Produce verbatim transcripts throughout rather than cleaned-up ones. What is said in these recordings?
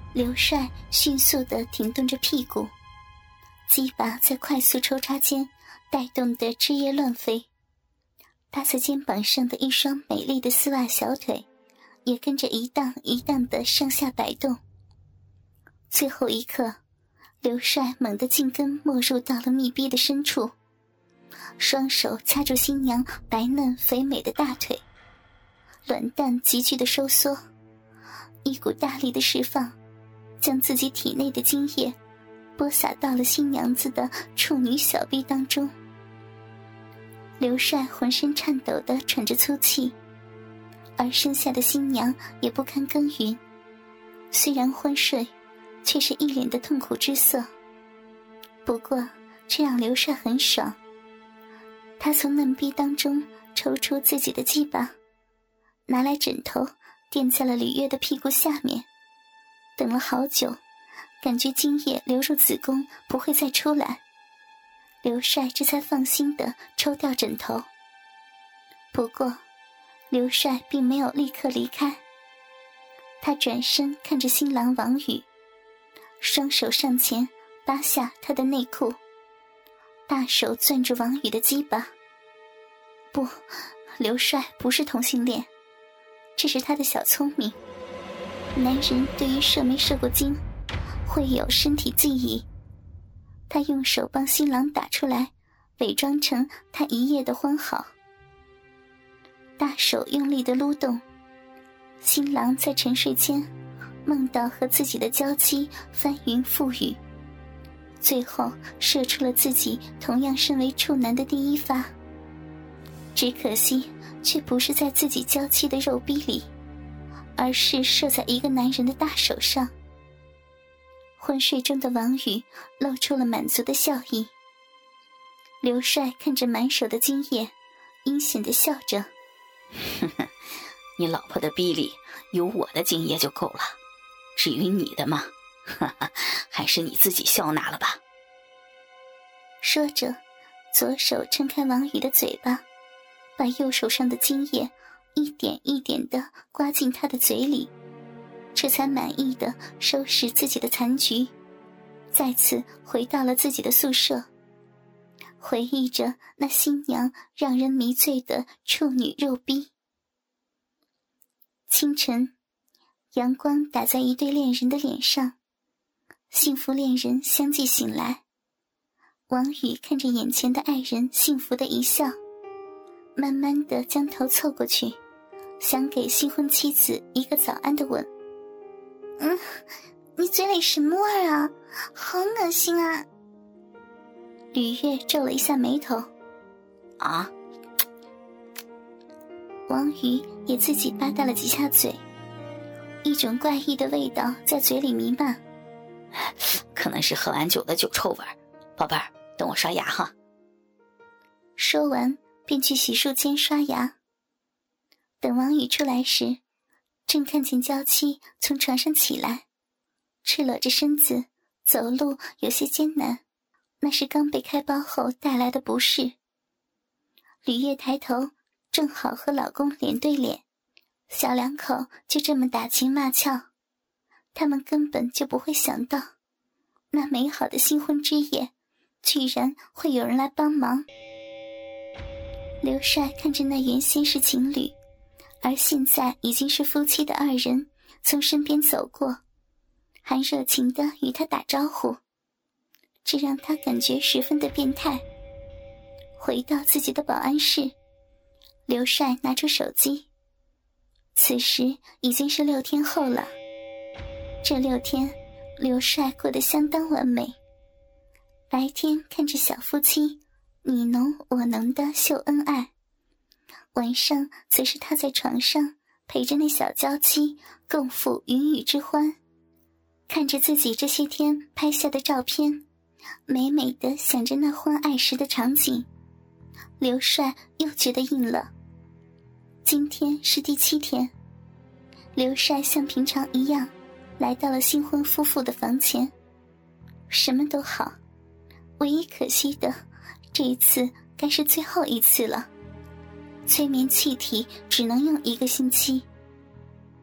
刘帅迅速地挺动着屁股，鸡巴在快速抽插间带动的枝叶乱飞，搭在肩膀上的一双美丽的丝袜小腿也跟着一荡一荡的上下摆动。最后一刻，刘帅猛地进根没入到了密闭的深处，双手掐住新娘白嫩肥美的大腿，卵蛋急剧的收缩，一股大力的释放，将自己体内的精液播撒到了新娘子的处女小臂当中。刘帅浑身颤抖地喘着粗气，而身下的新娘也不堪耕耘，虽然昏睡，却是一脸的痛苦之色。不过这让刘帅很爽，他从嫩逼当中抽出自己的鸡巴，拿来枕头垫在了吕月的屁股下面，等了好久，感觉精液流入子宫不会再出来，刘帅这才放心地抽掉枕头。不过刘帅并没有立刻离开，他转身看着新郎王宇，双手上前扒下他的内裤，大手攥住王宇的鸡巴。不，刘帅不是同性恋，这是他的小聪明。男人对于射没射过精会有身体记忆，他用手帮新郎打出来，伪装成他一夜的欢好。大手用力地撸动，新郎在沉睡间梦到和自己的娇妻翻云覆雨，最后射出了自己同样身为处男的第一发，只可惜却不是在自己娇妻的肉逼里，而是射在一个男人的大手上。昏睡中的王宇露出了满足的笑意，刘帅看着满手的精液，阴险地笑着： 哼哼，你老婆的逼里有我的精液就够了，至于你的嘛，哈哈，还是你自己笑纳了吧。 说着，左手撑开王宇的嘴巴，把右手上的精液一点一点地刮进他的嘴里，这才满意地收拾自己的残局，再次回到了自己的宿舍，回忆着那新娘让人迷醉的处女肉逼。清晨，阳光打在一对恋人的脸上，幸福恋人相继醒来。王宇看着眼前的爱人幸福的一笑，慢慢地将头凑过去，想给新婚妻子一个早安的吻。嗯，你嘴里什么味儿啊？好恶心啊！吕月皱了一下眉头。 啊？ 王宇也自己吧嗒了几下嘴，一种怪异的味道在嘴里弥漫。 可能是喝完酒的酒臭味，宝贝儿，等我刷牙哈。 说完便去洗漱间刷牙。等王宇出来时，正看见娇妻从床上起来，赤裸着身子，走路有些艰难，那是刚被开包后带来的不适。吕烨抬头正好和老公脸对脸，小两口就这么打情骂俏，他们根本就不会想到，那美好的新婚之夜居然会有人来帮忙。刘帅看着那原先是情侣，而现在已经是夫妻的二人从身边走过，还热情地与他打招呼，这让他感觉十分的变态。回到自己的保安室，刘帅拿出手机，此时已经是六天后了。这六天刘帅过得相当完美，白天看着小夫妻你侬我侬的秀恩爱，晚上则是他在床上陪着那小娇妻共赴云雨之欢，看着自己这些天拍下的照片，美美的想着那欢爱时的场景，刘帅又觉得硬了。今天是第七天，刘帅像平常一样来到了新婚夫妇的房前，什么都好，唯一可惜的，这一次该是最后一次了，催眠气体只能用一个星期。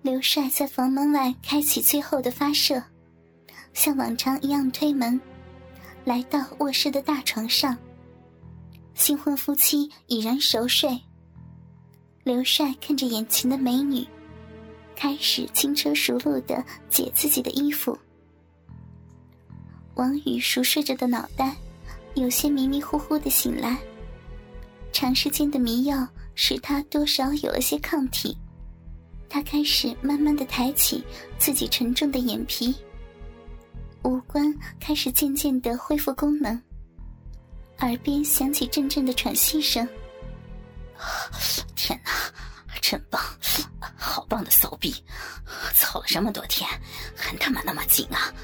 刘帅在房门外开启最后的发射，像往常一样推门，来到卧室的大床上。新婚夫妻已然熟睡，刘帅看着眼前的美女，开始轻车熟路地解自己的衣服。王宇熟睡着的脑袋有些迷迷糊糊地醒来，长时间的迷药使他多少有了些抗体。他开始慢慢地抬起自己沉重的眼皮，五官开始渐渐地恢复功能，耳边响起阵阵的喘息声。 天哪，真棒，好棒的骚逼，操了这么多天还他妈那么紧啊，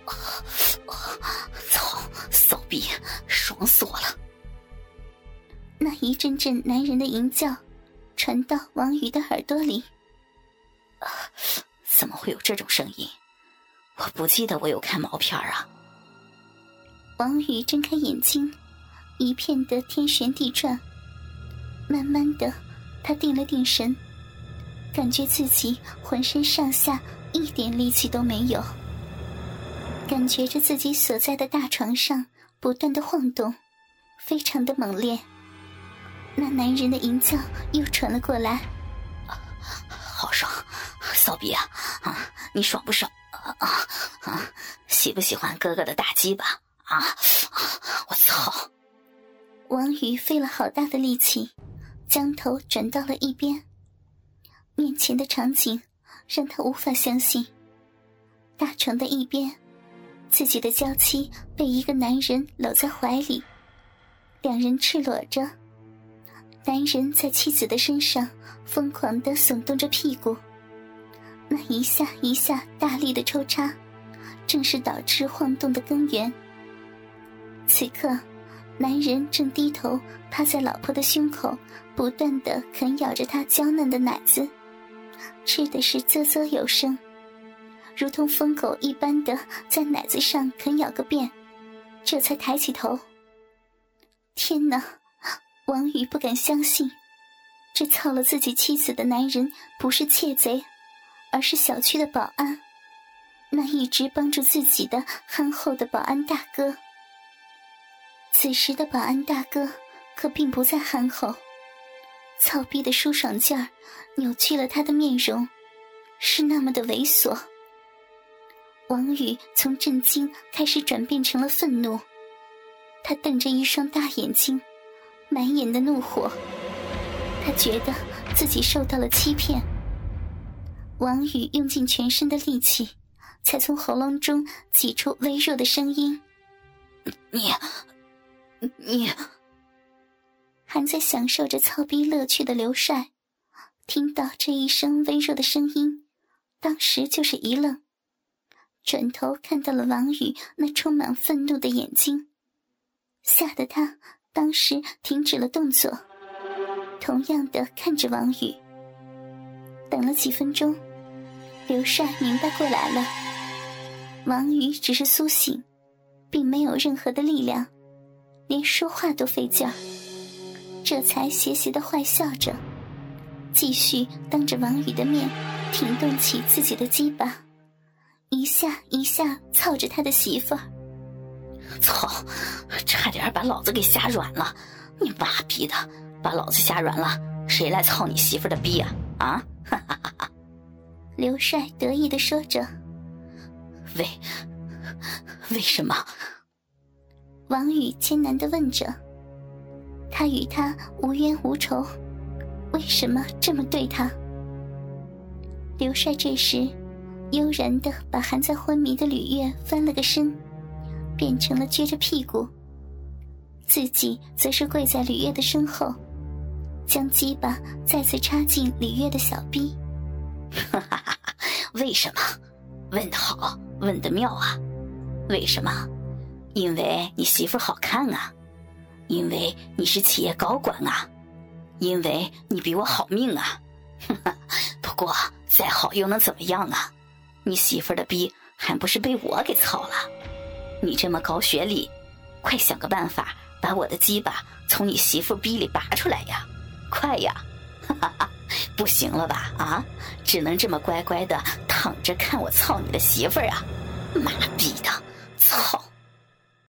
操，骚逼爽死我了。 那一阵阵男人的吟叫传到王宇的耳朵里。 啊，怎么会有这种声音？我不记得我有看毛片啊。 王宇睁开眼睛，一片的天旋地转。慢慢的，他定了定神，感觉自己浑身上下一点力气都没有，感觉着自己所在的大床上不断的晃动，非常的猛烈。那男人的吟叫又传了过来。 好爽，骚逼啊！啊，你爽不爽？啊啊啊！喜不喜欢哥哥的大鸡巴？啊啊！我操！ 王宇费了好大的力气，将头转到了一边。面前的场景让他无法相信。大床的一边，自己的娇妻被一个男人搂在怀里，两人赤裸着。男人在妻子的身上疯狂地耸动着屁股，那一下一下大力的抽插，正是导致晃动的根源。此刻，男人正低头趴在老婆的胸口，不断地啃咬着她娇嫩的奶子，吃的是啧啧有声，如同疯狗一般的在奶子上啃咬个遍，这才抬起头。天哪！王宇不敢相信，这操了自己妻子的男人不是窃贼，而是小区的保安，那一直帮助自己的憨厚的保安大哥。此时的保安大哥可并不再憨厚，操逼的舒爽劲儿扭曲了他的面容，是那么的猥琐。王宇从震惊开始转变成了愤怒，他瞪着一双大眼睛，满眼的怒火。他觉得自己受到了欺骗。王宇用尽全身的力气，才从喉咙中挤出微弱的声音： 你你还在享受着操逼乐趣的刘帅听到这一声微弱的声音，当时就是一愣，转头看到了王宇那充满愤怒的眼睛，吓得他当时停止了动作，同样的看着王宇。等了几分钟，刘帅明白过来了，王宇只是苏醒，并没有任何的力量，连说话都费劲儿，这才邪邪的坏笑着，继续当着王宇的面挺动起自己的鸡巴，一下一下操着他的媳妇儿。 操，差点把老子给吓软了！你妈逼的，把老子吓软了，谁来操你媳妇的逼啊？啊！哈哈哈哈！ 刘帅得意地说着。 为为什么？ 王宇艰难地问着。他与他无冤无仇，为什么这么对他？刘帅这时悠然地把还在昏迷的吕月翻了个身，变成了撅着屁股，自己则是跪在吕月的身后，将鸡巴再次插进吕月的小逼。 哈哈哈！为什么？问得好，问得妙啊！为什么？因为你媳妇好看啊，因为你是企业高管啊，因为你比我好命啊！不过再好又能怎么样啊？你媳妇的逼还不是被我给操了？你这么高学历，快想个办法把我的鸡巴从你媳妇逼里拔出来呀！快呀！ 哈哈哈，不行了吧？啊，只能这么乖乖的躺着看我操你的媳妇儿啊！妈逼的，操！